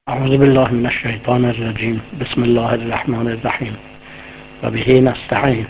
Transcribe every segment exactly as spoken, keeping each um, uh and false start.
اعوذ بالله من الشیطان الرجیم. بسم الله الرحمن الرحیم و به نستعین.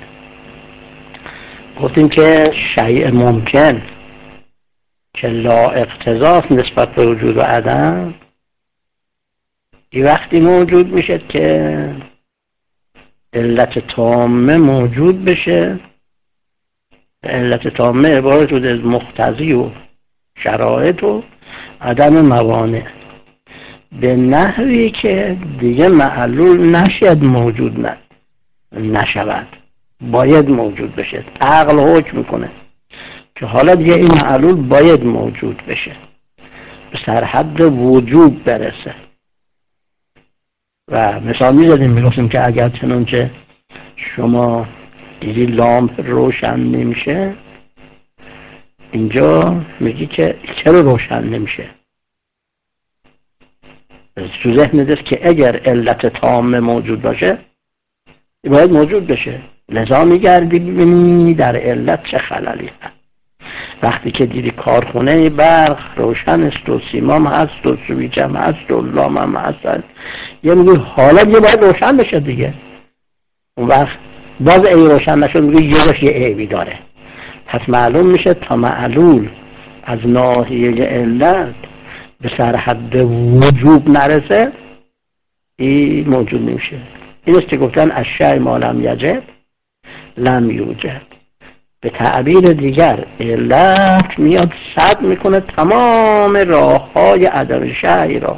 گفتیم که شیء ممکن که لا اقتضاست نسبت به وجود و عدم، این وقتی موجود میشه که علت تامه موجود بشه. علت تامه عبارت شده از مقتضی و شرایط و عدم موانع، به نحوی که دیگه معلول نشد موجود نه نشود، باید موجود بشه. عقل حکم میکنه که حالا دیگه این معلول باید موجود بشه، به سرحد وجوب برسه. و مثال میزدیم، میگفتیم که اگر چنانچه شما دیدی لامپ روشن نمیشه، اینجا میگی که چرا روشن نمیشه؟ تو ذهنت است که اگر علت تام موجود باشه باید موجود بشه، لذا میگردی ببینی در علت چه خللی هست. وقتی که دیدی کارخونه برق روشن است و سیمام هست و سویچ هم هست و لام هم هست، یه میگی حالا یه باید روشن بشه دیگه. اون وقت باز ای روشن نشد، میگی یه باش یه عیبی داره. پس معلوم میشه تا معلول از ناحیه علت به سرحد وجوب نرسه این موجود نمیشه. این است که گفتن الشیء ما لم یجب لم یوجد. به تعبیر دیگر علت میاد سد میکنه تمام راه های عدم شیء را.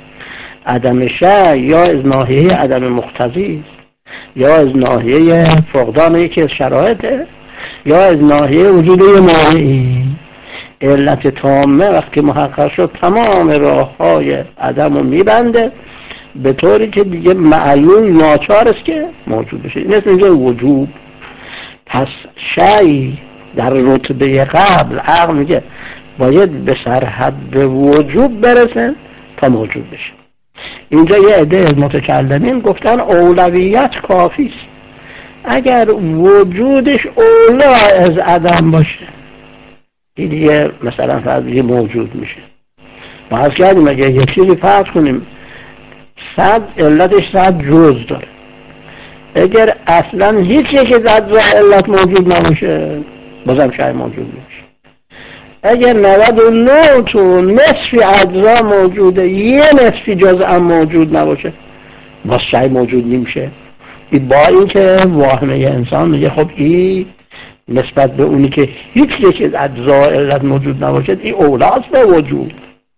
عدم شیء یا از ناحیه عدم مقتضی، یا از ناحیه فقدان یکی از شرایطه، یا از ناحیه وجود یه مانعی. علت تامه وقتی محقق شد تمام راه های عدم رو میبنده، به طوری که دیگه معلول ناچار است که موجود بشه. این است میگه وجوب. پس شیء در رتبه قبل عقل میگه باید به سرحد وجوب برسه تا موجود بشه. اینجا یه عده از متکلمین گفتن اولویت کافی است، اگر وجودش اولا از عدم باشه این دیگه مثلا فرض موجود میشه. ما از کردیم اگه یک چیزی فرض کنیم صد علتش صد جز داره، اگر اصلا هیچ یک از اجزای علت موجود نباشه بازم شیء موجود میشه. اگر نود و نه تو نصفی اجزا موجوده یه نصفی جزء موجود نباشه باز شیء موجود نمیشه. این با این که واهمه انسان میگه خب این نسبت به اونی که هیچ یک از اجزای علت موجود نباشه این اولاست به وجود،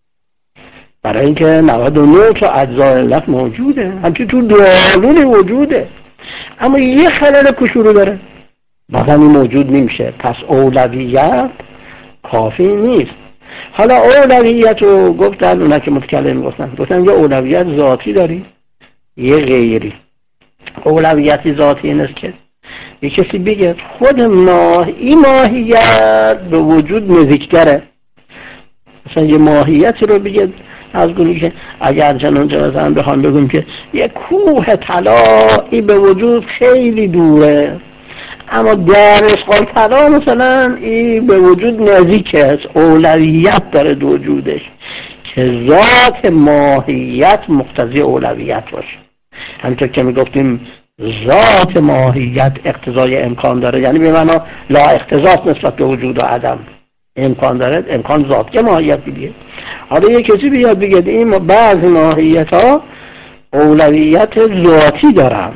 برای اینکه نود و نه تا اجزای علت موجوده، همچنین تو دالون وجوده، اما یه خلل کوچولو داره بازم این موجود نمیشه. پس اولویت کافی نیست. حالا اولویت رو گفتن اونا که متکلم گفتن گفتن یه اولویت ذاتی داری یه غیری. اولویتی ذاتی این است که یه کسی بگه خود ماه این ماهیت به وجود نزدیکتره، مثلا یه ماهیتی رو بگه از گونه که اگر چنانچه مثلا بخوام بگم که یه کوه طلایی به وجود خیلی دوره، اما در اسقال طلا مثلا این به وجود نزدیک است، اولویت داره دو وجودش که ذات ماهیت مقتضی اولویت باشه. همینطور که میگفتیم ذات ماهیت اقتضای امکان داره، یعنی به معنا لا اقتضاست نسبت به وجود و عدم، امکان داره، امکان ذات که ماهیت دیگه. حالا یک کسی بیاد بگه این بعضی ماهیت ها اولویت ذاتی دارن،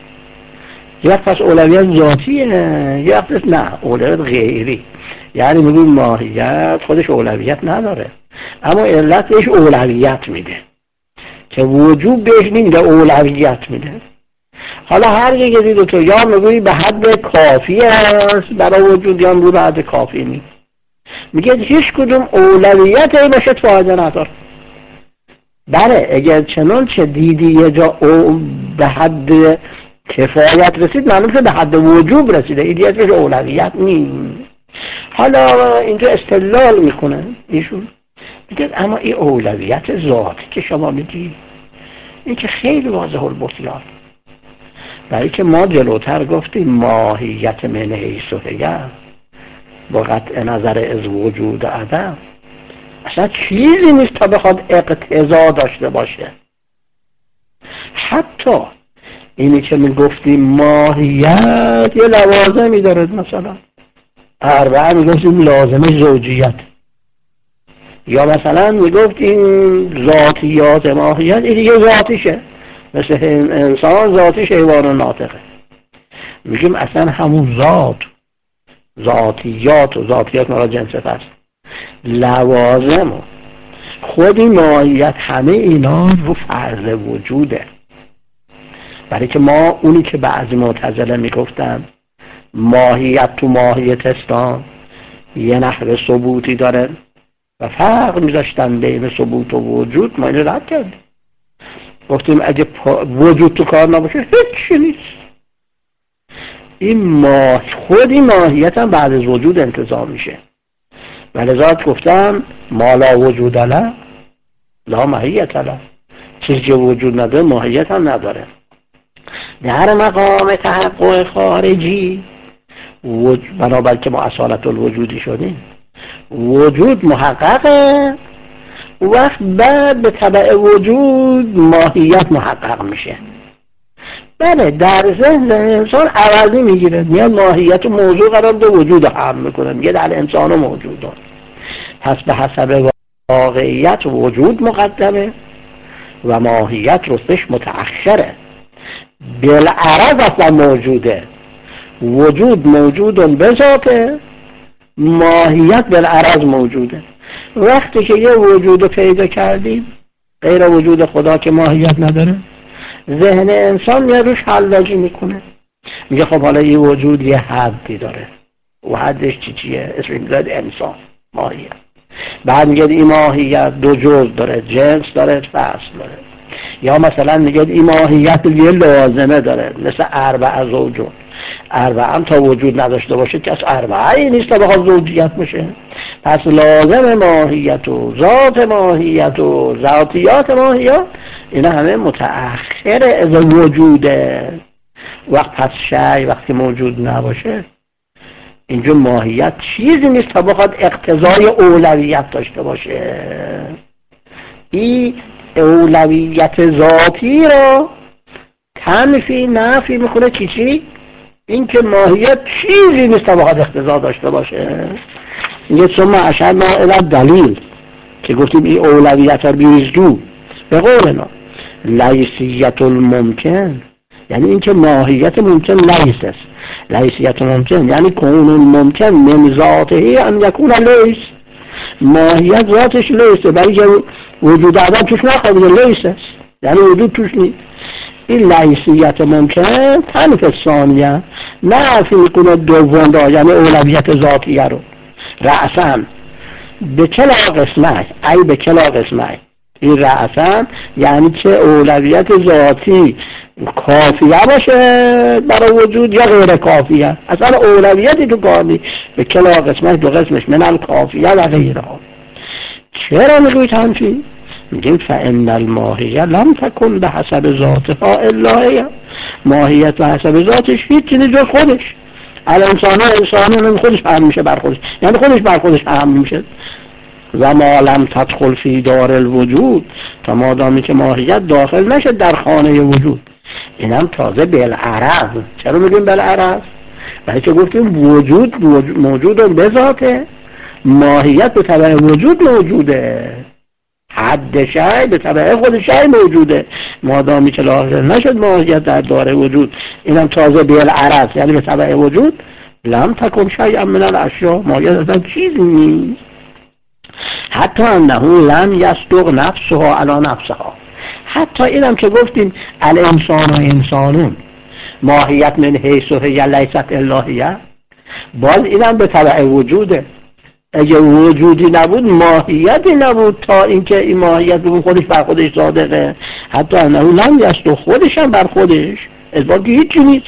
یک پس اولویت ذاتیه، یک پس نه اولویت غیری، یعنی میگیم ماهیت خودش اولویت نداره اما علت بهش اولویت میده که وجود بهش نمیده، اولویت میده. حالا هر یک دید تو یا میگوی به حد کافی است برای وجود یا میگوی به حد کافی نیست. میگه هیچ کدوم اولویت ای باشه فایده نداره. بله اگر چنان چه دیدی یه جا او به حد کفایت رسید معلوم شد به حد وجوب رسیده، ایدیت بهش اولویت نیست. حالا اینجا استدلال میکنه ایشون میگه اما این اولویت ذاتی که شما میگی این که خیلی واضح البطلان، برای که ما جلوتر گفتیم ماهیت من حیث و هیئت با قطع نظر از وجود و عدم اصلا چیزی نیست تا بخواد اقتضا داشته باشه. حتی اینی که میگفتیم ماهیت یه لوازمی داره، مثلا اربعه میگفتیم لازمه زوجیت، یا مثلا میگفتیم ذاتیات ماهیت، این دیگه ذاتیشه، مثل انسان ذاتیش حیوان ناطقه. میگیم اصلا همون ذات، ذاتیات و ذاتیات مراد جنس هست، لوازم و خود این ماهیت، همه اینا رو فرض وجوده. برای که ما اونی که بعضی معتزله میگفتن ماهیت تو ماهیت استان یه نحوه ثبوتی داره و فرق میذاشتن بین ثبوت و وجود، ما اینو رد کردیم، گفتیم اگه وجود تو کار نباشه هیچی نیست. این ما خود این ماهیت هم بعد از وجود انتزاع میشه، ولذا گفتم ما لا وجود له لا ماهیت له، چیزی که وجود نداره ماهیت هم نداره. در مقام تحقق خارجی بنابر که ما اصالت الوجودی شدیم، وجود محققه، وقت بعد به تبع وجود ماهیت محقق میشه. بله در ذهن انسان عوضی میگیره، میاد ماهیت و موضوع قرار ده وجود هم میکنه، میگه در انسان و موجود هست. پس به حسب واقعیت وجود مقدمه و ماهیت رتبهش متأخره. بالعرض اصلا موجوده، وجود موجود به ذاته، ماهیت بالعرض موجوده. وقتی که یه وجود پیدا کردیم غیر وجود خدا که ماهیت نداره، ذهن انسان میاد روش حلاجی میکنه، میگه خب حالا یه وجود یه حدی داره و حدش چی چیه؟ اسمش میذارد انسان، ماهیت. بعد میگه این ماهیت دو جزء داره، جنس داره، فصل داره. یا مثلا میگه این ماهیت یه لازمه داره، مثل اربعه زوجون. اربعه هم تا وجود نداشته باشه که از اربعه ای نیست تا بخواد زوجیت میشه. پس لازم ماهیت و ذات ماهیت و ذاتیات ماهیت اینا همه متأخر از وجوده. وقت پس شی وقتی موجود نباشه اینجا ماهیت چیزی نیست تا بخواد اقتضای اولویت داشته باشه. این اولویت ذاتی رو تنفی نفی میکنه. چی چی؟ این که ماهیت چیزی نیست تا بخواد اقتضا داشته باشه. یه ثم اشرنا الی دلیل که گفتیم این اولویت رو بیزدو به قولنا لیسیت الممکن، یعنی این که ماهیت ممکن لیس است. لیسیت ممکن یعنی کون ممکن من ذاته ان یکون لیس، ماهیت ذاتش لیسه، برای که وجود آدم توش نخواهد لیس است، یعنی وجود توش نیست. این لیسیت ممکن تنف ثانیه نفی میکنه دوم را، یعنی اولویت ذاتیه رو. رأساً به کلا قسمه، ای به کلا قسمه، این رأساً یعنی که اولویت ذاتی کافیه باشه برای وجود یا غیر کافیه، اصلا اولویتی تو کار نیست. به کلا قسمه دو قسمش منم کافیه و غیره. چرا میگوی تنفی؟ میگیم فإن الماهیه لم تکن به حسب ذاتها الا هی، ماهیت به حسب ذاتش هیچ چیزی جز خودش. الانسان انسان خودش فهم میشه بر خودش، یعنی خودش بر خودش فهم میشه. و ما لم تدخل فی دار الوجود، تا مادامی که ماهیت داخل نشه در خانه وجود. اینم تازه بالعرض. چرا میگیم بالعرض؟ برای که گفتیم وجود موجود به ذاته، ماهیت به تبع وجود موجوده، حد شای به تبع خود شای موجوده. مادامی که لاحظه نشد ماهیت در دار وجود، اینم تازه بالعرض یعنی به تبع وجود. لم تکن شیئا من الاشیاء، ماهیت اصلا چیزی نیست. حتی انه لم یصدق نفسها علی نفسها، حتی اینم که گفتیم الانسان و انسانون ماهیت من حیث و هی لیست الا هی، باز اینم به تبع وجوده. اگه وجودی نبود ماهیتی نبود تا اینکه این ماهیت بگون خودش بر خودش صادقه. حتی انه لم یصدق، خودش هم بر خودش اثبات هیچی نیست.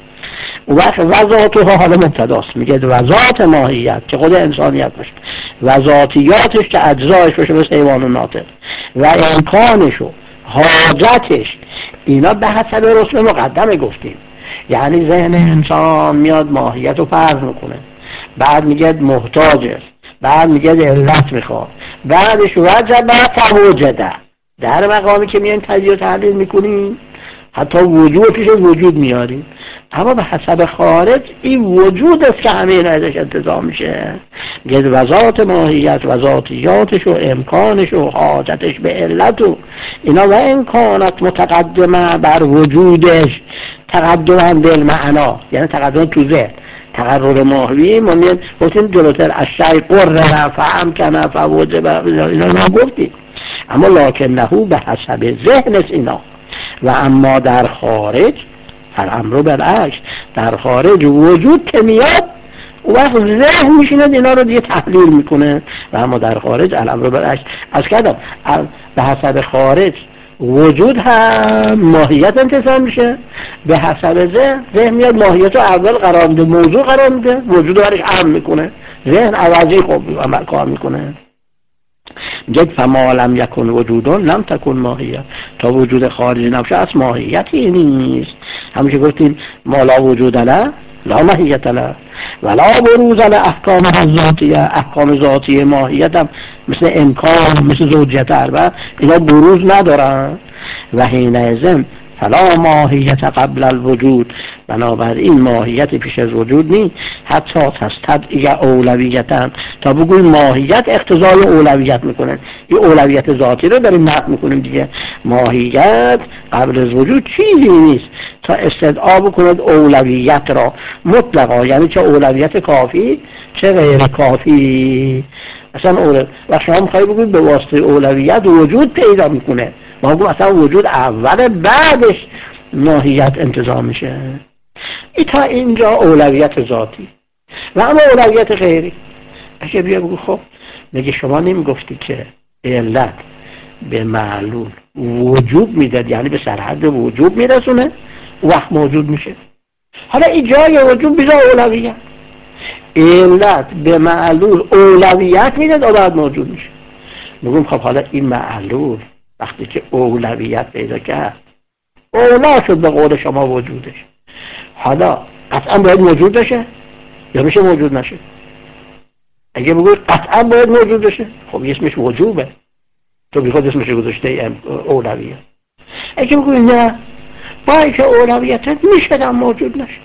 و ذاتها حالا مبتداست، میگه و ذات ماهیت که خود انسانیت باشه و ذاتیاتش که اجزایش باشه مثل حیوان و ناطق و امکانش و حاجتش، اینا به حسب رسم مقدمه گفتیم. یعنی ذهن انسان میاد ماهیت رو فرض میکنه، بعد میگه محتاجه، بعد میگه علت میخواد، بعدش وجب فوجده، در مقامی که میان تجزیه و تحلیل میکنیم حتی وجود پیش وجود میاریم، اما به حسب خارج این وجود است که همه اینا ازش انتزاع میشه. میگه وذات ماهیت و ذاتیاتش و امکانش و حاجتش به علت و اینا و امکانات متقدمه بر وجودش تقدم بالمعنا، یعنی تقدم تو ذهن. تقرر ماهوی ما میان گفتیم جلوتر الشیء قرر فامکن فوجب اینا ما گفتیم، اما لکنه به حسب ذهن است اینا. و اما در خارج الامر بالعکس، در خارج وجود که میاد اون وقت ذهن میشینه اینا رو دیگه تحلیل میکنه. و اما در خارج الامر بالعکس، از کردم به حسب خارج وجود هم ماهیت انتصاب میشه، به حسب ذهن ذهن میاد ماهیت رو اول قرار میده، موضوع قرار میده، وجود رو برش عام میکنه، ذهن عوضی خوب عمل کار میکنه. میگه فما لم یکن وجودون لم تکن ماهیت، تا وجود خارجی نباشه از ماهیتی نیست. همون که گفتیم ما لا وجود له لا ماهیت له ولا بروز له احکام ذاتیه، احکام ذاتی ماهیت هم مثل امکان مثل زوجیت اربعه اینا بروز ندارن. و حینئذ فلا ماهیت قبل الوجود، بنابراین ماهیت پیش از وجود نیست. حتی تستدعی اولویتن، تا بگویم ماهیت اقتضای اولویت میکنه. این اولویت ذاتی رو داریم نقد میکنیم دیگه. ماهیت قبل از وجود چیزی نیست تا استدعا بکند اولویت را مطلقا، یعنی چه اولویت کافی چه غیر کافی. اصلا اولویت و شما میخوایی بگوید به واسطه اولویت وجود پیدا میکنه، ما گفتم اصلا وجود اول بعدش ماهیت انتظام میشه. ای تا اینجا اولویت ذاتی. و اما اولویت غیری اگه بیا بگو خب میگه شما نمیگفتی که علت به معلول وجود میداد، یعنی به سرحد وجود میرسونه وقت موجود میشه. حالا این جای وجود بیزا اولویت، علت به معلول اولویت میداد و بعد موجود میشه. میگم خب حالا این معلول وقتی که اولویت پیدا کرد اولا شد به قول شما وجودش، حالا قطعا باید موجود بشه یا میشه موجود نشه؟ اگه بگوید قطعا باید موجود بشه خب اسمش وجوبه، تو بی خود اسمش گذاشته اولویت. اگه بگوید نه باید که اولویت میشد هم موجود نشه،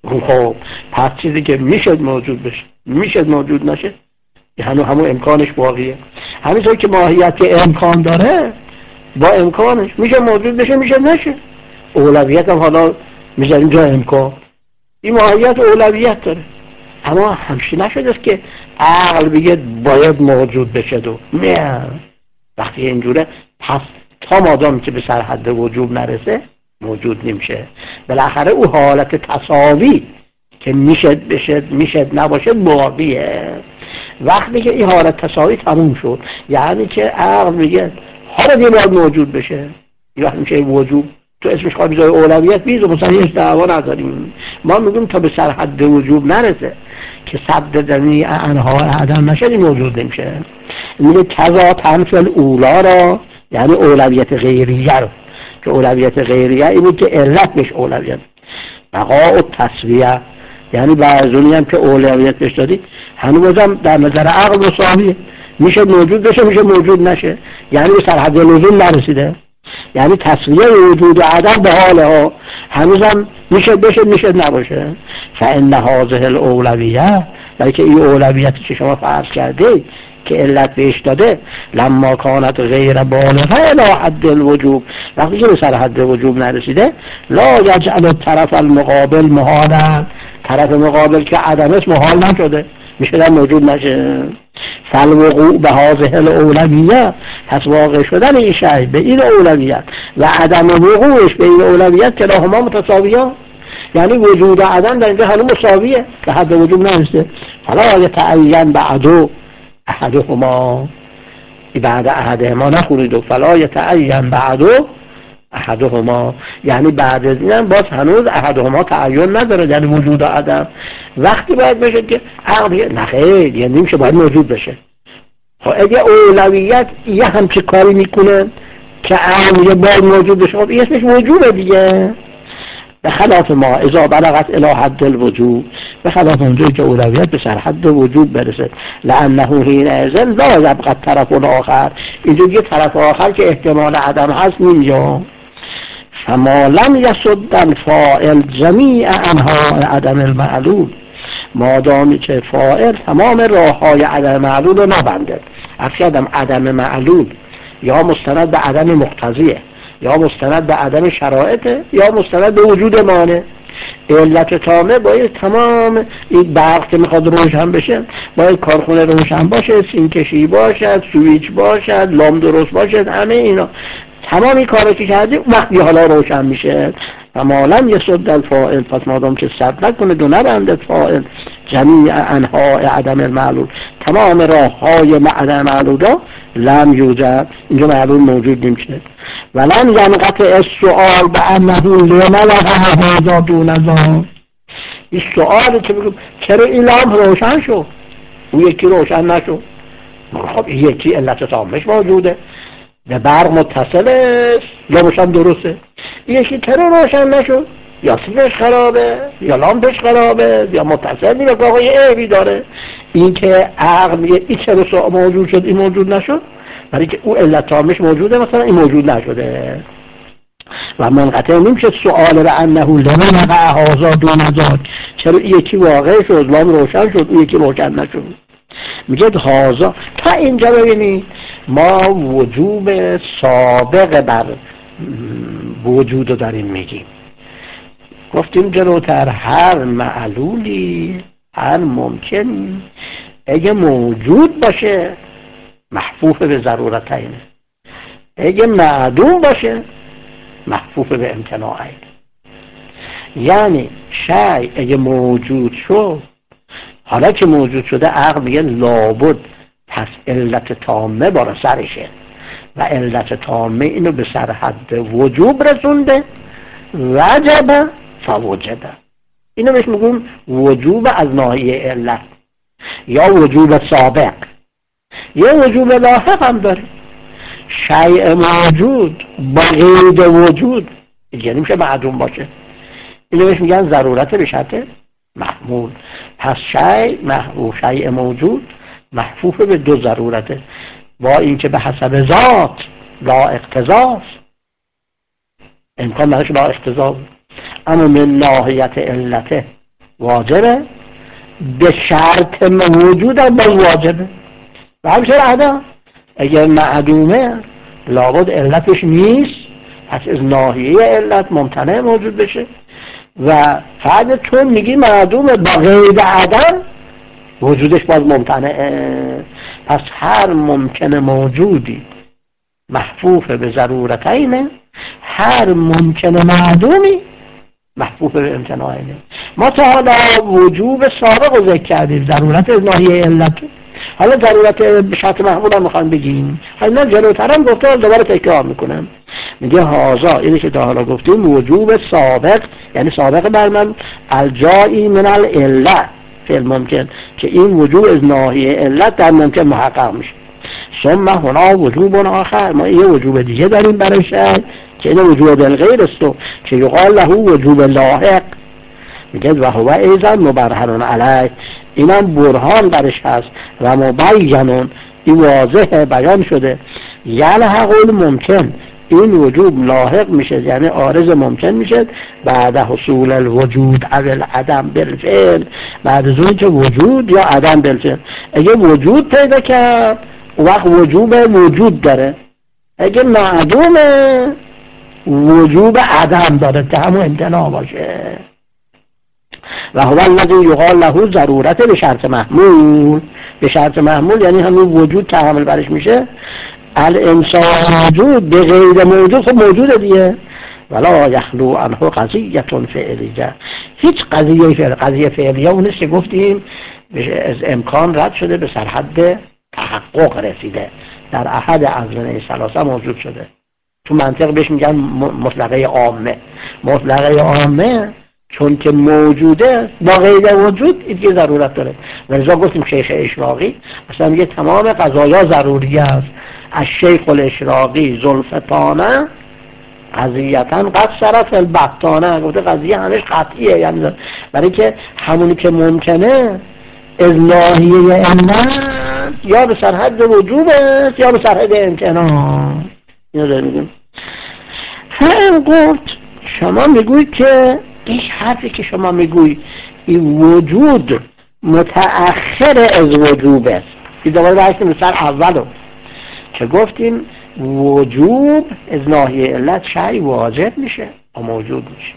خب پس چیزی که میشد موجود بشه میشد موجود نشه یعنی همون امکانش باقیه. همینطور که ماهیت که امکان داره با امکانش میشه موجود بشه میشه نشه. اولویت هم حالا میذاریم جا امکان، این ماهیت اولویت داره. اما همشه نشده است که عقل بگه باید موجود بشه دو نه. وقتی اینجوره پس تا مادامی که به سرحد وجود نرسه موجود نمیشه. بالاخره او حالت تساوی که میشد بشه میشد نباشه باقیه. وقتی که این حالت تساوی تموم شد یعنی که عقل میگه حالا دیگه باید موجود بشه، این وقت میشه وجود. تو اسمش خواهی بذاری اولویت بیز و مثلا هیچ دعوا نداریم. ما میگیم تا به سرحد وجود نرسه که صد جمیع انها عدم نشه موجود نمیشه. میگه کذا تمثل اولا را یعنی اولویت غیریه رو، که اولویت غیریه اینه که علت بهش اولویت. بقاء تصویه یعنی بعضونی هم که اولویت بهش دادی هنوزم در نظر عقل مساویه، میشه موجود بشه میشه موجود نشه، یعنی به سرحد لزوم نرسیده، یعنی تصویه وجود و عدم به حال ها هنوزم میشه بشه میشه نباشه. فان هذه الاولویه، بلکه این اولویتی که شما فرض کرده که علت بهش داده لما کانت غیر بالغه الی حد الوجوب، وقتی که به سر حد وجوب نرسیده لا یجعل الطرف المقابل محالا، طرف مقابل که عدمش محال نشده میشه در موجود نشه. فالوقوع به هذه الاولویه، پس واقع شدن این شیء به این اولویت و عدم وقوعش به این اولویت کلاهما متساویان، یعنی وجود و عدم در اینجا هنوز مساویه به حد وجود نرسیده. فلا یتعین بعدو احدهما، بعد احدهما نخونید، فلا یتعین بعدو احدهما یعنی بعد از اینم باز هنوز احدهما تعین نداره، یعنی وجود و عدم. وقتی باید بشه که عقل نخیر یعنی نمیشه باید موجود بشه. خب اگه اولویت یه همچه کاری میکنه که عقل یه باید موجود بشه خب این اسمش وجوده دیگه. به خلاف ما اذا بلغت الی حد الوجوب، به خلاف اونجایی که اولویت به سر حد وجوب برسه، لانه حینئذ لا یبقى الطرف الاخر، اینجا یه طرف آخر که احتمال عدم هست اینجا. فما لم یسد الفاعل جمیع انواع عدم المعلول، مادامی که فاعل تمام راه های عدم معلول رو نبنده. اصلا عدم معلول یا مستند به عدم مقتضیه، یا مستند به عدم شرایطه، یا مستند به وجود مانع. علت تامه باید تمام این برق که میخواد روشن بشه باید کارخونه روشن باشه، سینکشی باشد، سویچ باشد، لام درست باشد، همه اینا تمام این کارا که کردی وقتی حالا روشن میشه. و مالم یسد الفاعل، پس مادام که سد نکنه دو نبنده فاعل جمیع انواع عدم المعلول، تمام راه های عدم معلول ها لم یوجد، اینجا معلول موجود نمیشه. ولم ینقطع السؤال بانه لما وقع هذا دون ذاک، این سؤالی که بگم چرا این لامپ روشن شد اون یکی روشن نشد؟ خب این یکی علت تامش موجوده، به برق متصل است یا روشن درسته، یکی چرا روشن نشد؟ یا سیمش خرابه یا لامپش خرابه یا متصل نیست که آقای عیبی داره. این که عقل میگه این چرا موجود شد این موجود نشد، برای که او علت تامش موجوده مثلا این موجود نشده. و منقطع نمیشه سؤال به انه لما وقع هذا دون ذاک، چرا یکی واقع شد لام روشن شد اون یکی روشن نشد. میگه هازا تا اینجا ببینید ما وجوب سابق بر وجود رو داریم میگیم. گفتیم جلوتر هر معلولی هر ممکنی اگه موجود باشه محفوف به ضرورتین، اگه معدوم باشه محفوف به امتناعین. یعنی شیء اگه موجود شد، حالا که موجود شده عقل میگه لابد پس علت تامه بالا سرشه و علت تامه اینو به سر حد وجوب رسونده، وجب فوجده. اینو بهش میگم وجوب از ناحیه علت یا وجوب سابق. یه وجوب لاحق هم داره، شیء موجود با قید وجود یعنی میشه معدوم باشه، اینو بهش میگن ضرورت به شرط محمول. پس شیء محفوف شیء موجود محفوف به دو ضرورته، با اینکه به حسب ذات لا اقتضاست، امکان نداره لا اقتضا، اما من ناحیت علته واجبه، به شرط موجود هم باز واجبه. و همچنین عدم اگر معدومه لابد علتش نیست، پس از ناحیه علت ممتنع موجود بشه. و فقط تو میگی معدومه با غیر عدم وجودش باز ممتنعه. پس هر ممکن موجودی محفوف به ضرورتینه، هر ممکن معدومی محفوف به امتناعینه. ما تا حالا وجوب سابق رو ذکر کردیم، ضرورت از ناحیه علت، حالا ضرورت به شرط محمول هم میخوایم بگیم. حالا جلوترم گفته دوباره تکرار میکنم، میگه هازا اینی که تا حالا گفتیم وجوب سابق، یعنی سابق بر من الجایی من العله فعل ممکن، که این وجوب از ناحیه علت در ممکن محقق میشه. ثم هنا وجوب آخر، ما یه وجوب دیگه داریم برای شرط که این وجوب بالغیر است که یقال له وجوب لاحق. میگه و هو ایضا مبرهن علیه، اینم برهان برش هست و مبینون، این واضح بیان شده. یلحق الممکن، این وجوب لاحق میشه یعنی عارض ممکن میشه بعد حصول الوجود او العدم بالفعل، بعد از اون که وجود یا عدم بالفعل. اگه وجود پیدا کرد وقت وجوب وجود داره، اگه معدومه وجوب عدم داره که همون امتناع باشه. و هو الذی یقال له ضرورت به شرط محمول، به شرط محمول یعنی همون وجود تحمل برش میشه. الانسان موجود به غیر موجود خب موجوده دیگه، ولا یخلو عنه قضیه فعلیه، هیچ قضیه فعل قضیه فعلیه اونست که گفتیم از امکان رد شده به سرحد تحقق رسیده، در احد ازمنه ثلاثه موجود شده. تو منطق بهش میگن مطلقه عامه. مطلقه عامه چون که موجوده با غیر وجود این ضرورت داره. و لذا گفتیم شیخ اشراقی مثلا میگه تمام قضایا ضروری است، از شیخ الاشراقی زلفتانه قضیتا قد صرف البطانه، گفته قضیه همش قطعیه، یعنی برای که همونی که ممکنه از ناحیه علت یا به سرحد وجوب است یا به سرحد امتنان. اینو داریم میگیم. فعلا گفت شما میگوید که این حرفی که شما میگوید این وجود متأخر از وجوب است. این دوباره برسیم به سر اولو که گفتیم وجوب از ناحیه علت شیء واجب میشه و موجود میشه.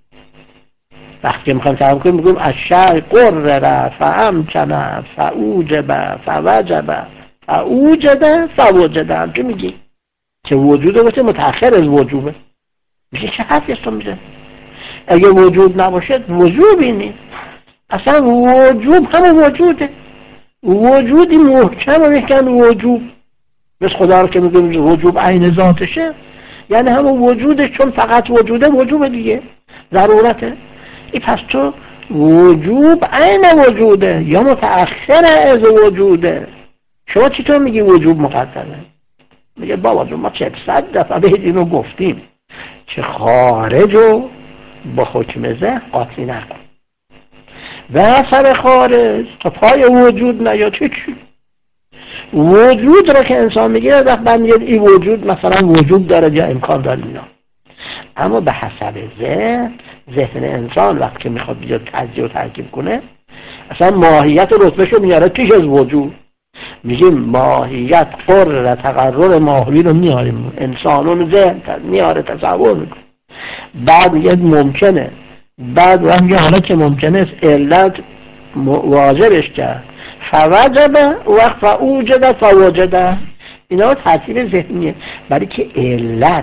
وقتی میخوایم تعریف کنیم میگیم الشیء قرر فامکن فاوجب فوجب فاوجد فوجد. چه میگی؟ که وجود باشه متأخر از وجوبه. میشه چه حرفی است میزنی؟ اگه وجود نباشه وجوبی نیست. اصلا وجوب همه وجوده. وجودی محکم میگن وجوب. بس خدا رو که میگیم وجوب عین ذاتشه، یعنی همه وجودش چون فقط وجوده وجوب دیگه، ضرورته. این پس تو وجوب عین وجوده یا متأخر از وجوده. شما چطور میگی وجوب مقدمه؟ میگه بابا جون ما چه صد دفعه به اینو گفتیم که خارج رو با حکم ذهن قاطی نکن. به اثر خارج تا پای وجود نیا چه چی؟ وجود رو که انسان میگه وقت من میگه این وجود مثلا وجود داره یا امکان داره اینا، اما به حسب ذهن ذهن انسان وقتی که میخواد بیاد تجزیه و ترکیب کنه اصلا ماهیت و رتبهش رو میاره پیش از وجود. میگیم ماهیت قرر تقرر ماهوی رو میاریم انسانون ذهن میاره تصور میکنه، بعد میگه ممکنه، بعد و میگه حالا که ممکنه است علت واجبش کرد فوجبه وقت فوجده فوجده. اینا ترتیب ذهنیه برای که علت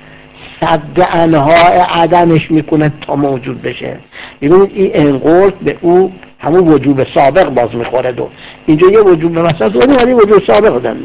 صد انواع عدمش میکنه تا موجود بشه. میگونید این انقلت به او همون وجوب سابق باز میخوره. دو اینجا یه وجوب مثلا ولی وجوب سابق داریم.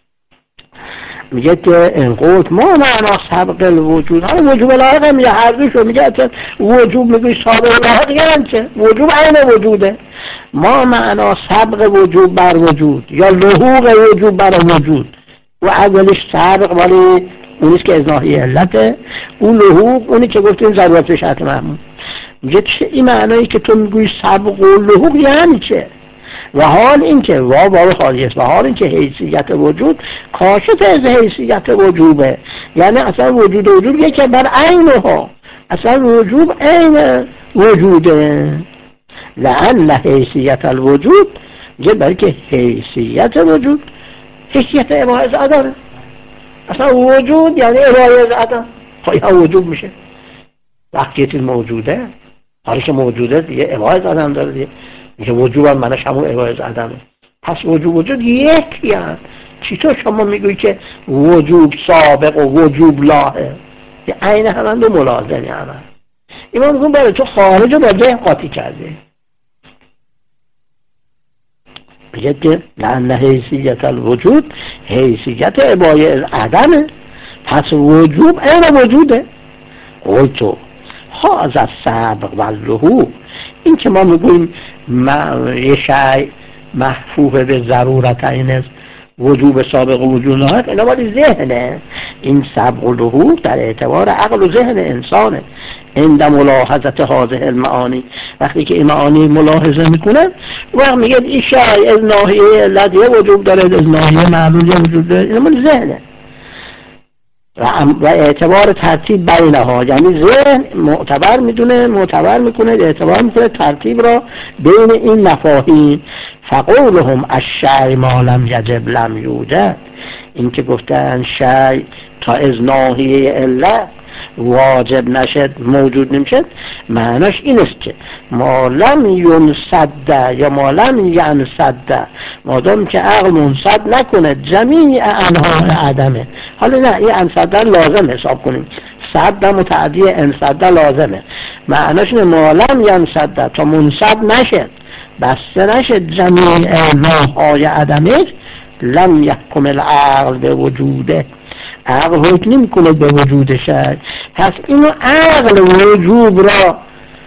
میگه که انقلت ما معنا سبق الوجود، همون وجوب لاحق هم یه هر دوشو میگه اصلا وجوب میگوی سابق لاحق یعنی چه؟ وجوب عین وجوده. ما معنا سبق وجوب بر وجود یا لحوق وجوب بر وجود و اولش سبق ولی اونیست که از ناحیه علته، اون لحوق اونی که گفتیم ضرورت به شرط محمود. میگه چه این معنایی که تو میگوی سبق و لحوق یعنی چه؟ و حال این که وا واو خالی است و حال این که حیثیت وجود کاشف از حیثیت وجوبه، یعنی اصلا وجود وجود یکی بر عینها، اصلا وجوب عین وجوده. لعل حیثیت الوجود میگه برای که حیثیت وجود حیثیت اباحه از عدمه. اصلا وجود یعنی اباحه از عدم، خواهی هم وجود میشه وقتی یه چیز موجوده. حالی که موجوده دیگه اباحه از عدم داره دیگه، میگه وجوب هم منش همون اباحه از عدمه. پس وجوب وجود یکی هم. چطور شما میگوی که وجوب سابق و وجوب لاحق یه عین همند و ملازمی همند؟ اینا میگون برای تو خارج رو با ذهن قاطی کرده. میگه که لأن حیثیت الوجود حیثیت اباحه از عدمه، پس وجوب عین وجوده. قلتو هذا السبق و اللحوق، این که ما میگویم یه شیء محفوظ به ضرورت این است وجوب سابق و وجوب لاحق، اینا باید ذهنه. این سبق و لحوق در اعتبار عقل و ذهن انسانه. عند ملاحظت هذه المعانی، وقتی که این معانی ملاحظه میکنن وقت میگه این شیء از ناحیه علت یه وجوب داره از ناحیه معلول یه وجود داره، اینا مال ذهنه و اعتبار ترتیب بینها، یعنی ذهن معتبر میدونه معتبر میکنه اعتبار میکنه ترتیب را بین این مفاهیم. فقولهم الشیء ما لم یجب لم یوجد، این که گفتن شیء تا از ناحیه علت واجب نشد موجود نمیشد، معناش این است که ما لم ینصد یا ما لم ینصد، مادام که عقل منصد نکنه جمیع انواع عدمه. حالا نه این انصد لازم حساب کنیم، صد متعدی انصد لازمه، معناش اینه ما لم ینصد تا منصد نشد بسته نشد جمیع انواع عدمه، لم یحکم العقل به وجوده، عقل حکم نمی کنه به وجود شیء. پس اینو عقل وجوب را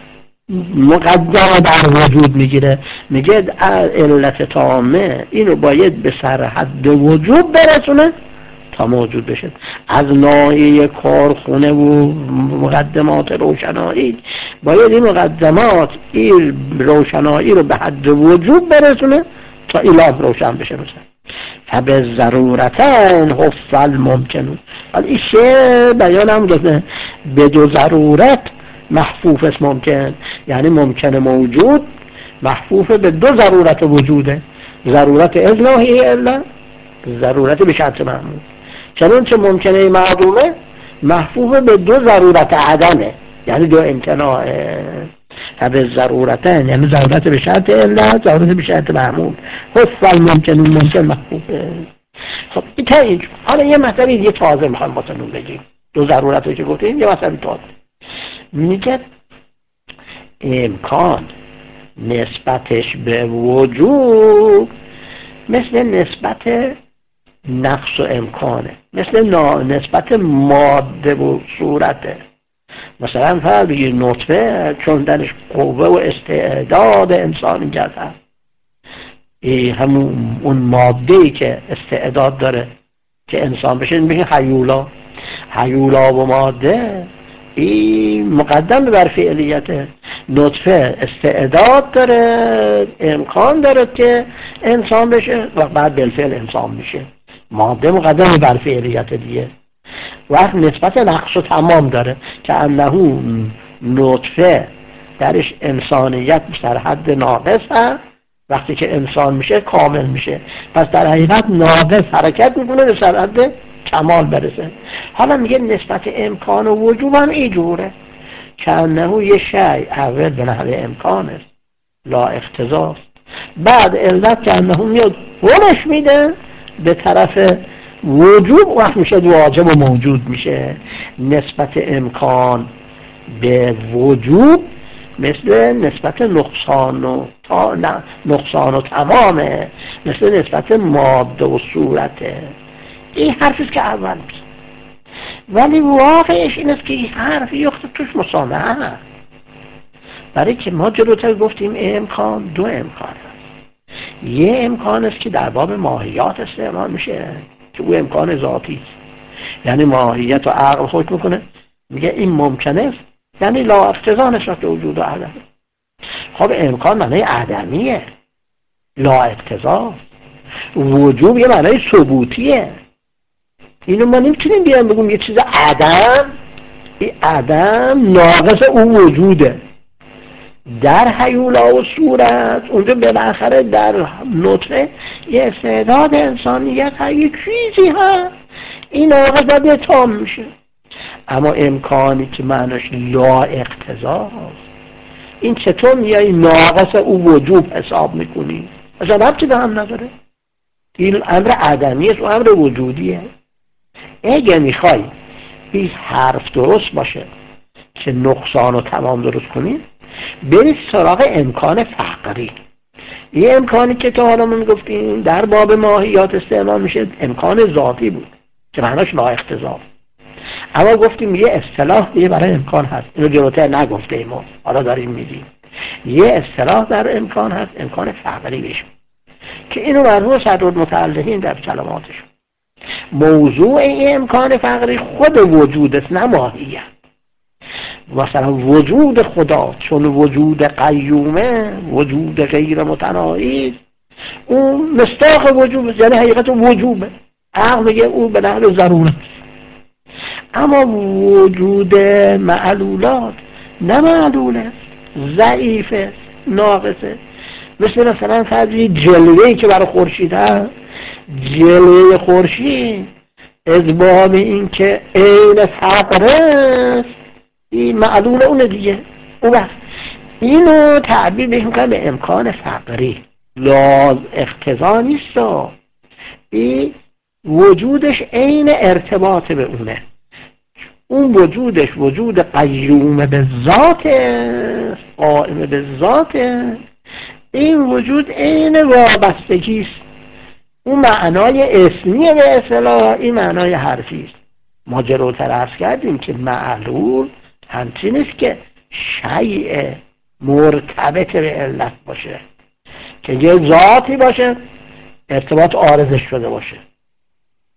مقدم بر وجود میگیره، میگه علت تامه اینو باید به سر حد وجوب برسونه تا موجود بشه. از ناحیه کارخونه و مقدمات روشنایی باید این مقدمات این روشنایی رو به حد وجود برسونه تا ایلام روشن بشه. مثلا فبه ضرورتن حفل ممکنون. ولی این شعر بیان هم داده به دو ضرورت محفوف است ممکن، یعنی ممکن موجود محفوف به دو ضرورت وجوده، ضرورت الهی الا ضرورت به شرط معمول. چنانچه ممکنه معدومه محفوف به دو ضرورت عدمه، یعنی دو امتناعه. به ضرورتن یعنی ضرورت به شرط علت، ضرورت به شرط معمول. حفل ممکن ممکن محفوفه. خب تا اینجا حالا یه مطلبی یه تازه میخوام باتون بگیم. دو ضرورت رو که گفتیم یه مطلبی تازه میگه امکان نسبتش به وجود مثل نسبت نقص و امکانه، مثل نسبت ماده و صورته. مثلا فرض بگیر نطفه چون درش قوه و استعداد انسانیت هست، این همون اون ماده‌ای که استعداد داره که انسان بشه میگه حیولا. حیولا و ماده این مقدم بر فعلیته. نطفه استعداد داره، امکان داره که انسان بشه و بعد بالفعل انسان میشه. ماده مقدم بر فعلیت دیگه. وقت نسبت نقص و تمام داره که انه نطفه درش انسانیت در حد ناقص هست، وقتی که انسان میشه کامل میشه. پس در حقیقت ناقص حرکت میکنه به حد کمال برسه. حالا میگه نسبت امکان و وجود هم اینجوره که انه یه شیء اول به نحو امکان است لا اقتضا، بعد علت که انه میاد برش میده به طرف وجود، وقت میشه واجب و موجود میشه. نسبت امکان به وجود مثل نسبت نقصان و تا نقصان و تمامه، مثل نسبت ماده و صورته. این حرفیست که اول میشه، ولی واقعش این است که این حرف یخت توش مسامحه هست. برای که ما جلوتر گفتیم امکان دو امکان هست. یه امکان است که در باب ماهیات استعمال میشه که او امکان ذاتی است، یعنی ماهیت و عقل خود میکنه میگه این ممکنه است، یعنی لا اقتضا نسبت وجود و عدم. خب امکان معنی عدمیه، لا اقتضا. وجود یه معنی ثبوتیه. اینو ما نمیتونیم بیان بگیم یه چیز عدم، این عدم ناقص اون وجوده. در حیولا و صورت اونجا بالاخره در نطفه یه استعداد انسانیت هست، یه چیزی هست، این ناقص باید تام میشه. اما امکانی که معنیش لا اقتضا، این چطور میایی ناقص او وجود حساب میکنی؟ اصلا ربطی به هم نداره. این امر عدمی است و امر وجودیه. اگه میخوای این حرف درست باشه که نقصان و تمام درست کنی، برید سراغ امکان فقری. یه امکانی که تا حالا من گفتیم در باب ماهیات استعمال میشه امکان ذاتی بود که معناش لا اقتضا. اما گفتیم یه اصطلاح دیگه برای امکان هست، اینو جلوتر نگفتیم ما، حالا داریم میگیم. یه اصطلاح در امکان هست، امکان فقری بشه که اینو مرحوم صدرالمتعلقین در کلماتشون. موضوع این امکان فقری خود وجود است نه ماهیت. مثلا وجود خدا چون وجود قیومه، وجود غیر متناهی، اون مصداق وجود، یعنی حقیقت وجوبه. عقل میگه او به نحو ضرورت. اما وجود معلولات نه معلوله، ضعیفه، ناقصه. مثل مثلا فرضی جلوه‌ای که برای خورشید هست، جلوه خورشید از باب این که عین فقره این معلول اونه دیگه. او بس اینو تعبیر بهیم کنم به امکان فقری، لاز اقتضا نیست. این وجودش عین ارتباط به اونه. اون وجودش وجود قیوم به ذات، قائم به ذات. این وجود عین وابستگی است. اون معنای اسمیه به اصطلاح، این معنای حرفی است. ما جلوتر عرض کردیم که معلول همچین است که شیء مرتبط به علت باشه، که یه ذاتی باشه ارتباط عارضش شده باشه.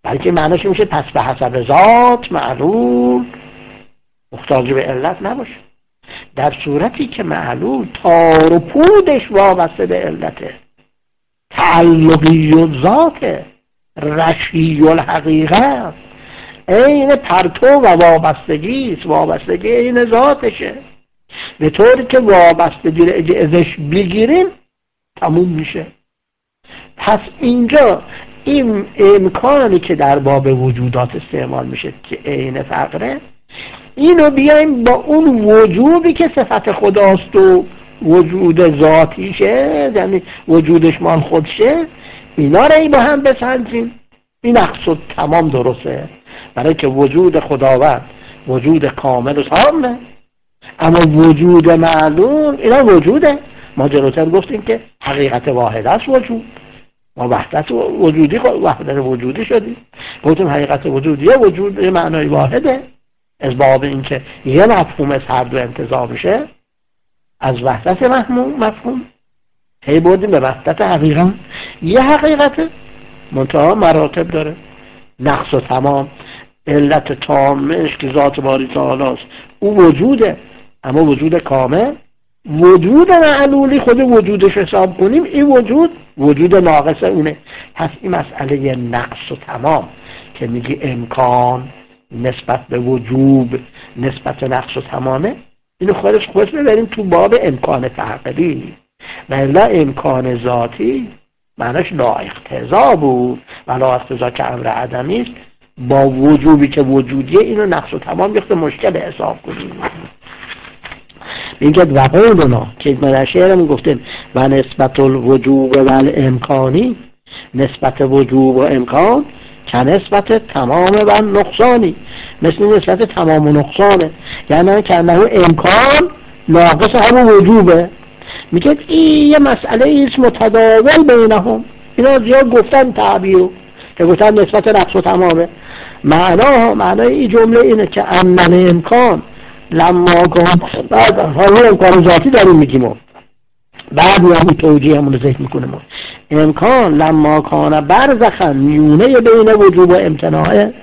بلکه معناش میشه پس به حسب ذات معلول محتاج به علت نباشه. در صورتی که معلول تار و پودش وابسته به علته، تعلقی و ذاته، رشی الحقیقه، این پرتو و وابستگی است، وابستگی این ذاتشه، به طوری که وابستگی رو ازش بگیریم تموم میشه. پس اینجا این امکانی که در باب وجودات استعمال میشه که عین فقره، اینو بیایم با اون وجودی که صفت خداست و وجود ذاتیشه، یعنی وجودش مال خودشه، اینا رو با هم بسنجیم. این نقص تمام درسته، برای که وجود خداوند وجود کامل و تامه، اما وجود معلوم اینا وجوده. ما جلوتر گفتیم که حقیقت واحد است وجود، ما وحدت وجودی وحدت وجودی شدیم، گفتیم حقیقت وجودی وجود یه معنای واحده، از باب این که یه مفهوم از هر دو انتزاع میشه، از وحدت مفهوم مفهوم هی بردیم به وحدت حقیقت. یه حقیقت منتها مراتب داره، نقص و تمام، علت تامش که ذات باری تعالی است او وجوده، اما وجود کامل، وجود معلولی خود وجودش حساب کنیم این وجود وجود ناقص اونه. پس این مسئله نقص و تمام که میگی امکان نسبت به وجوب نسبت نقص و تمامه، اینو خودش خودش ببریم تو باب امکان فقری، و الا امکان ذاتی معناش لا اقتضا بود و لا اقتضا که امر عدمی است، با وجوبی که وجودیه اینو نقص و تمام یخت مشکل حساب کنیم. میگه و قولنا که در شعرمون گفتیم و نسبت الوجوب و الامکانی، نسبت وجوب و امکان که نسبت تمام و نقصانی، مثل نسبت تمام و نقصانه، یعنی که انه امکان ناقص همون وجوبه. میگه این یه مسئله ایست متداول بینهم، اینا زیاد گفتن تعبیر که گفتن نسبت نقص و تمامه. معنا معنای این جمله اینه که عمل امکان لما کن، بعد حالا امکان ذاتی داریم میگیم، بعد میام این توجیه همون رو ذکر میکنه. ما امکان لما کان برزخن میونه بین وجوب و امتناعه،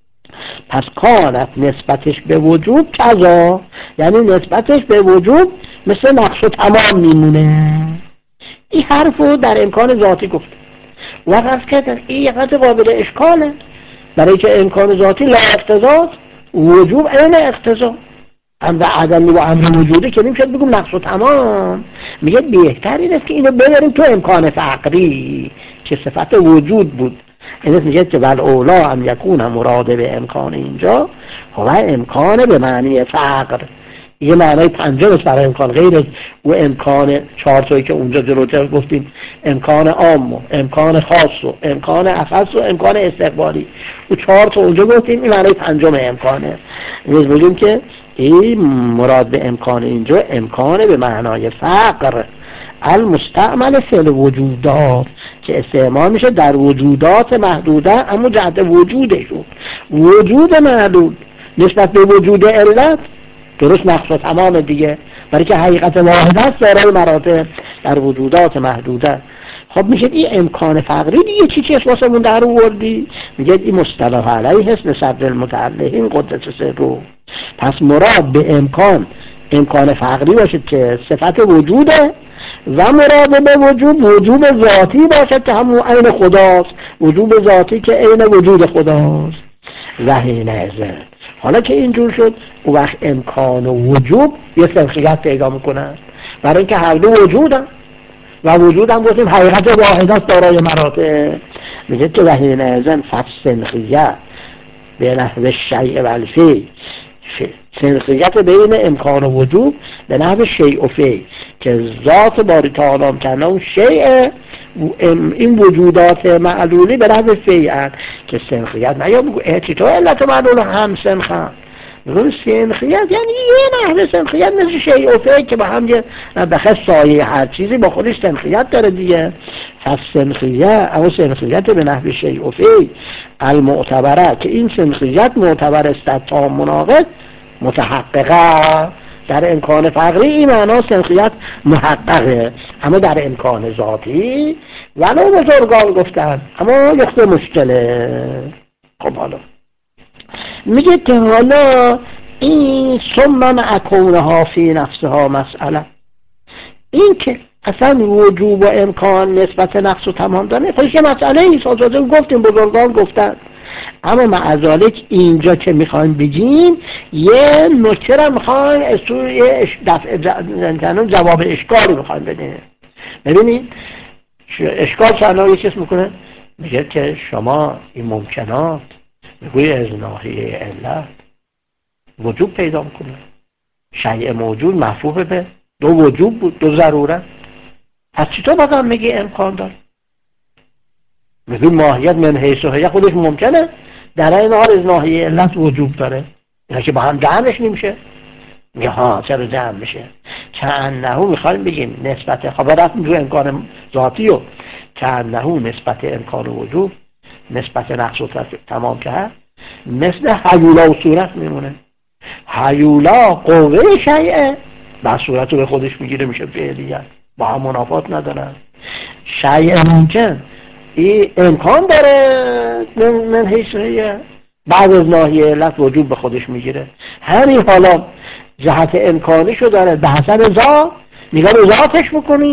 پس کانت نسبتش به وجوب کذا، یعنی نسبتش به وجوب مثل نقص و تمام میمونه. این حرف رو در امکان ذاتی گفت وقت کردن، این یقت قابل اشکاله، برای که امکان ذاتی لا اقتضاست، وجوب عین اقتضا، امر عدمی و امر وجودی که نمیشه بگم نقص و تمام. میگه بهتر این است که اینو ببریم تو امکان فقری که صفت وجود بود. این میگه که ول اولا ان یکون مراد به امکان اینجا هو امکان به معنی فقر، یه معنای پنجم است برای امکان، غیر از و امکان چهار تایی که اونجا جلوتر گفتیم، امکان عام و امکان خاص و امکان اخص و امکان استقبالی، و چهار تا اونجا گفتیم، این معنای پنجم امکانه. امروز بگیم که این مراد به امکان اینجا امکان به معنای فقر المستعمل فی الوجودات که استعمال میشه در وجودات محدوده، اما جهت وجودشون وجود معلول نسبت به وجود علت درست نقص و تمام دیگه، برای که حقیقت واحد است دارای مراتب در وجودات محدوده. خب میشه این امکان فقری دیگه چی چیست واسه مون در آوردی؟ میگه این مصطلح علیه است نسبت المتعلقین قدس سره. پس مراد به امکان امکان فقری باشد که صفت وجوده، و مراد به وجود وجود ذاتی باشد که همون عین خداست، وجود ذاتی که عین وجود خداست. وحینه حالا که اینجور شد او وقت امکان و وجود یه سنخیت پیدا میکنن، برای اینکه هر دو وجودن و وجود هم گفتیم حقیقت واحد است دارای مراتب. میگه که وحینه ازن فس سنخیت به نحو شیء و الفی، سنخیت بین امکان و وجود به نحو شیء و فی که ذات باری تعالی کنه اون شیء، این وجودات معلولی به نحو فیعن که سنخیت نه یا بگو اعتیتا علت معلول هم سنخن، بگو سنخیت یعنی یه نحو سنخیت مثل شیء و فی که با هم یه بخش سایه هر چیزی با خودش سنخیت داره دیگه. پس سنخیت اما سنخیت به نحو شیء و فی المعتبره که این سنخیت معتبر است تا مناقض متحققه، در امکان فقری این معنا سنخیت محققه، اما در امکان ذاتی ولو بزرگان گفتن اما یخت مشکله. خب حالا میگه که حالا این ثم مع کونها فی نفسها مسئله، این که اصلا وجوب و امکان نسبت نقص و تمام داره خودش یه مسئله ایست، آزاده گفتیم بزرگان گفتن. اما مع ذالک اینجا که میخوایم بگیم یه نکته را میخوایم سوی دفع جواب اشکالی میخوایم بدیم. ببینید اشکال چندان یه چیز میکنه، میگه که شما این ممکنات میگوی از ناحیه علت وجوب پیدا میکنه، شیء موجود مفهوم به دو وجوب بود، دو ضرورت، پس چطور بازم میگی امکان داره؟ میگوی ماهیت من حیث و هیئت خودش ممکنه، در این حال از ناحیه علت وجوب داره، اینا که با هم جمعش نمیشه. میگه ها چرا جمع میشه؟ کأنه میخوایم بگیم نسبت خبر رفتیم تو امکان ذاتی و کأنه نسبت امکان وجوب نسبت نقص و تمام که هست مثل هیولا و صورت میمونه. هیولا قوه شیئه بر صورت رو به خودش میگیره میشه فعلیت، با هم منافات ندارن. شیء ممکن این امکان داره من حیثیه بعد از ناحیه علت وجود به خودش میگیره. همین حالا جهت امکانیشو داره به حسب ذات، نگاه به ذاتش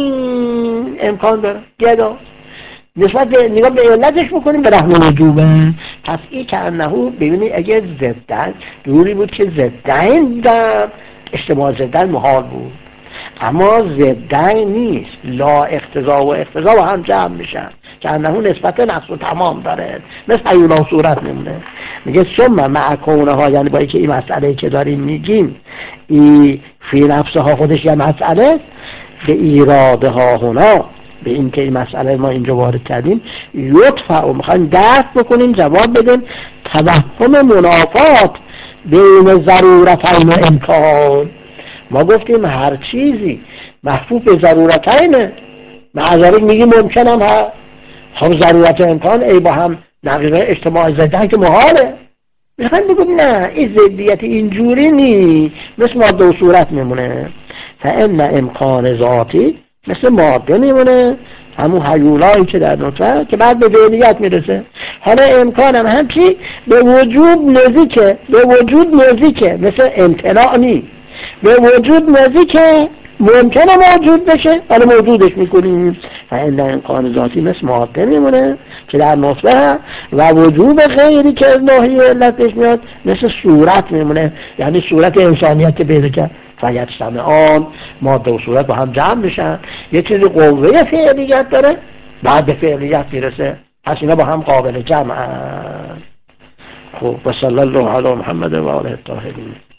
بکنیم امکان داره گدا، نسبت به نگاه به علتش بکنیم به رحم وجوبه. پس این که انهو ببینید اگه ضدن دوری بود که ضدن بودن اجتماع ضدن محال بود، اما ضدن نیست، لا اقتضا و اقتضا با هم جمع میشن که انهو نسبت نفس و تمام داره مثل هیولا و صورت میمونه. میگه ثم مع کونه ها، یعنی با که این مسئله که داریم میگیم این فی نفسه ها خودش یه مسئله، به ایراده ها هنا به این که این مسئله ما اینجا وارد کردیم یطفع و میخوایم دست بکنیم جواب بدیم توهم منافات بین ضرورتین و امکان. ما گفتیم هر چیزی محفوظ به ضرورتینه، معذرت میگیم ممکن هم هست، خب ضرورت امکان ای با هم نقیقه اجتماع زدن که محاله. میخوایم بگیم نه این ضدیت اینجوری نی، مثل ماده و صورت میمونه. فان امکان ذاتی مثل ماده میمونه، همون هیولایی که در نطفه که بعد به فعلیت میرسه. حالا امکان هم همچی به وجود نزدیکه، به وجود نزدیکه، مثل امتناع نی، به وجود نزدیکه ممکنه موجود بشه حالا موجودش میکنیم. فان امکان ذاتی مثل ماده میمونه که در نطفه و وجود غیری که از ناحیه علتش میاد مثل صورت میمونه، یعنی صورت انسانیت که پیدا کرد فقط سمعان ماده و صورت با هم جمع میشن، یه چیزی قوه فعلیت داره بعد به فعلیت میرسه، پس اینا با هم قابل جمع. خب و صلی الله علی محمد و آله الطاهرین.